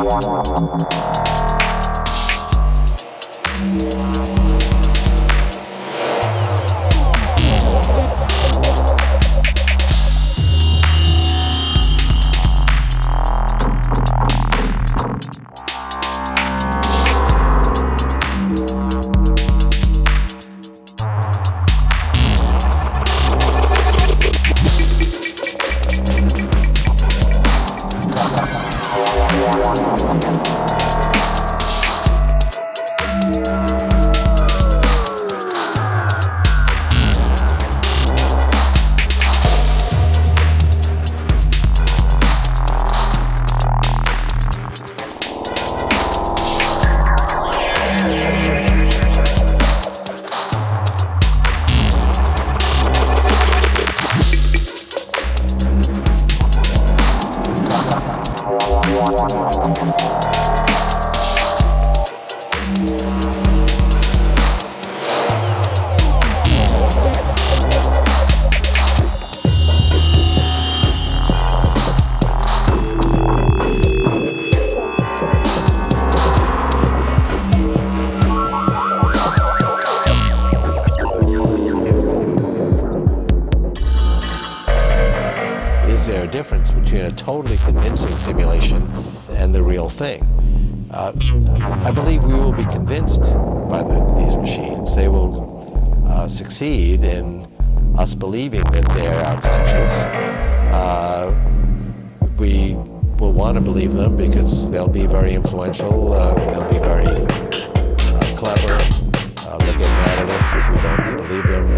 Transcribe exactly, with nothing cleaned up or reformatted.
Is there a difference between a totally convincing simulation and the real thing? Uh, I believe we will be convinced by the, these machines. They will uh, succeed in us believing that they're our conscious. Uh, we will want to believe them because they'll be very influential, uh, they'll be very uh, clever, uh, they'll get mad at us if we don't believe them.